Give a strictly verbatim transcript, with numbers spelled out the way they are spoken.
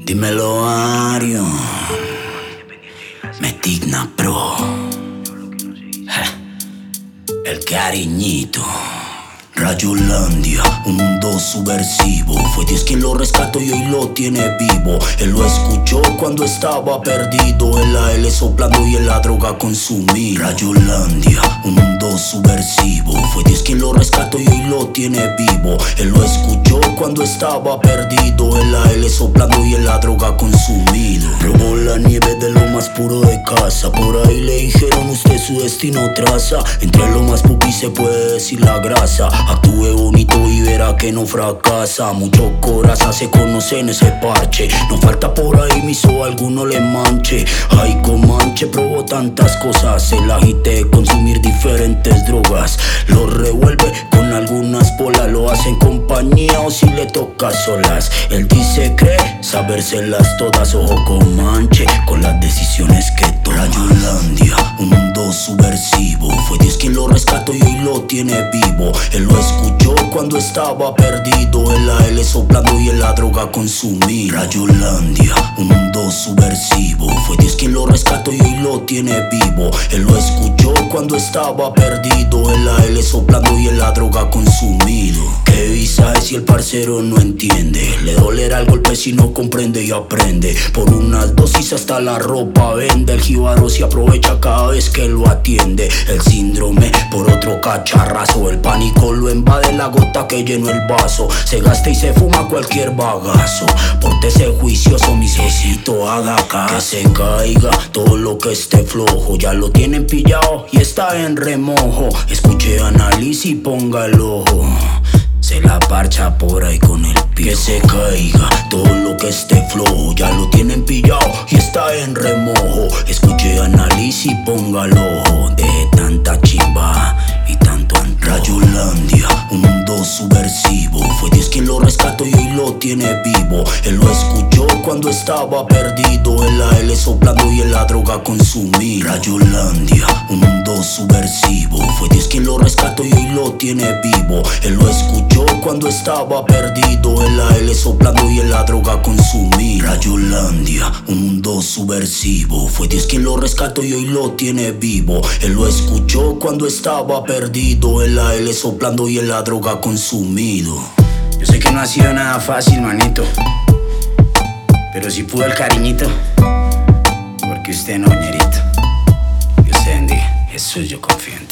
Dímelo, Ario. Metigna Pro. Eh, El cariñito. Rayolandia, un mundo subversivo. Fue Dios quien lo rescató y hoy lo tiene vivo. Él lo escuchó cuando estaba perdido, en la L soplando y en la droga consumir. Rayolandia, un mundo subversivo. Fue Dios quien lo rescató y hoy lo tiene vivo. Él lo escuchó cuando estaba perdido, en la L soplando y en la droga consumido. Robó la nieve de lo más puro de casa. Por ahí le dijeron usted su destino traza. Entre lo más pupi se puede decir la grasa. Actúe bonito y verá que no fracasa. Mucho coraza se conoce en ese parche. No falta por ahí miso alguno le manche. Ay, Comanche probó tantas cosas. El agite de consumir diferentes drogas. Lo revuelve con algunas bolas. Lo hace en compañía o si le toca solas. Él dice cree sabérselas todas. Ojo Comanche con las decisiones que toma. Rayolandia, un mundo subversivo. Fue Dios quien lo rescató y hoy lo tiene vivo. Él lo escuchó cuando estaba perdido, en la L soplando y en la droga consumir. Rayolandia, un mundo subversivo. Fue Dios quien lo rescató y hoy lo tiene vivo. Él lo escuchó cuando estaba perdido, en la L soplando y en la droga consumido. ¿Qué visa es si el parcero no entiende? Le dolerá el golpe si no comprende y aprende. Por unas dosis hasta la ropa vende. El jíbaro se aprovecha cada vez que lo atiende. El síndrome por otro cacharrazo. El pánico lo invade la gota que llenó el vaso. Se gasta y se fuma cualquier bagazo. Pórtese juicioso mi socito, haga caso. Que se caiga todo lo que esté flojo. Ya lo tienen pillado y está en remojo. Escuche, analice y ponga el ojo. Se la parcha por ahí con el pie. Que se caiga todo lo que esté flojo. Ya lo tienen pillado y está en remojo. Escuche, analice y ponga el ojo. De tanta chimba y tanto antojo. Rayolandia, un mundo subversivo. Fue Dios quien lo rescató y hoy lo tiene vivo. Él lo escuchó cuando estaba perdido, en la L soplando y en la droga consumir. Rayolandia, un mundo subversivo. Fue Dios quien lo rescató y hoy lo tiene vivo. Él lo escuchó cuando estaba perdido, en la L soplando y en la droga consumir. Rayolandia, un mundo subversivo. Fue Dios quien lo rescató y hoy lo tiene vivo. Él lo escuchó cuando estaba perdido, en la L soplando y en la droga consumido. Yo sé que no ha sido nada fácil, manito, pero si pudo el cariñito, porque usted no, ñerito. Dios te bendiga. Jesús, yo confío en